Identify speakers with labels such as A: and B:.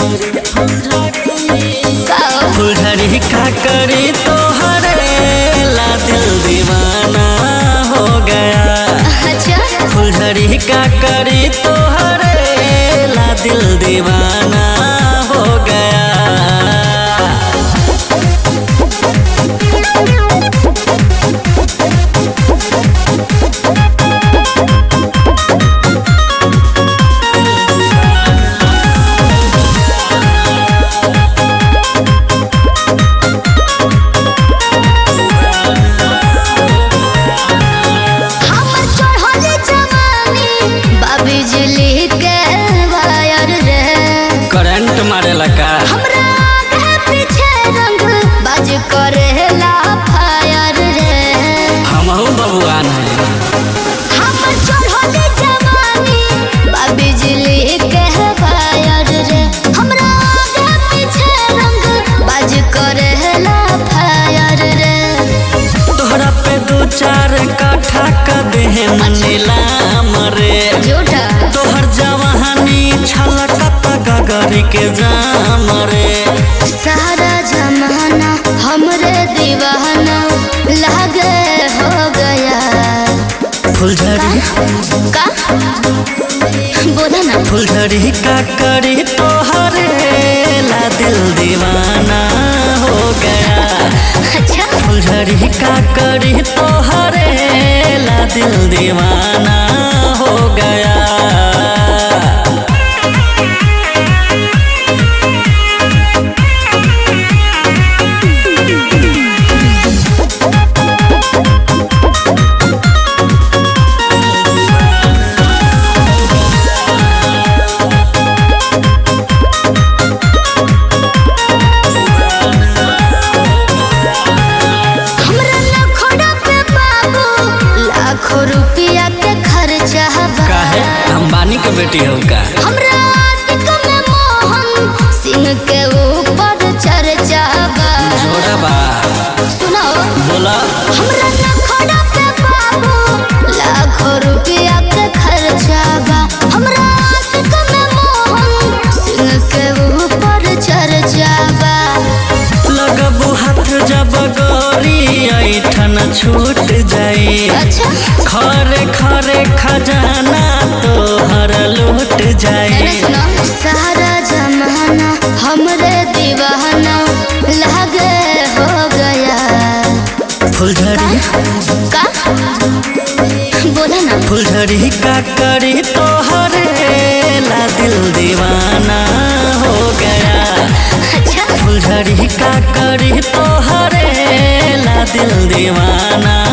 A: फुलझड़ी का करी तोहरे ला दिल दीवाना हो गया।
B: अच्छा
A: फुलझड़ी का करी तोहरे ला दिल दीवाना हो गया। करंट मारेला का
B: हमरा आगे पीछे रंग बाज करेला फायर रे।
A: हमहू बबुआन है।
B: हमर चढ़ले जवानी बा बिजली के फायर रे। हमरा आगे पीछे रंग बाज करेला फायर रे।
A: तोहरा पे दो चार काठा का देह नीलाम रे।
B: झूठा
A: तोहर जवानी छलकत गगरी के जाम रे।
B: सारा जमाना हमरे दीवाना लागे हो गया।
A: फुलझड़ी
B: का बोला ना।
A: फुलझड़ी का करी तोहरे ला दिल दीवाना हो गया।
B: अच्छा
A: फुलझड़ी का करी तोहरे ला दिल दीवाना हो गया।
B: रुपया के खर्चा
A: काहे अंबानी के बेटी हो का।
B: हमरा आशिक में मोहन सिंह के ऊपर चर्चा बा।
A: जोड़ा बा
B: सुनो
A: बोला।
B: हमरा नखड़ा पे बाबू लाखों रुपया के खर्चा बा। हमरा आशिक में मोहन सिंह के ऊपर चर्चा बा।
A: लगबू हाथ जब गोरी ऐठन छूट जाई।
B: अच्छा
A: खरे खरे खजाना तोहर लूट जाई।
B: सारा जमाना हमरे दीवाना लागे हो गया।
A: फुलझड़ी
B: का बोला ना।
A: फुलझड़ी का करी तोहरे ला दिल दीवाना हो गया।
B: अच्छा
A: फुलझड़ी का करी तोहरे ला दिल दीवाना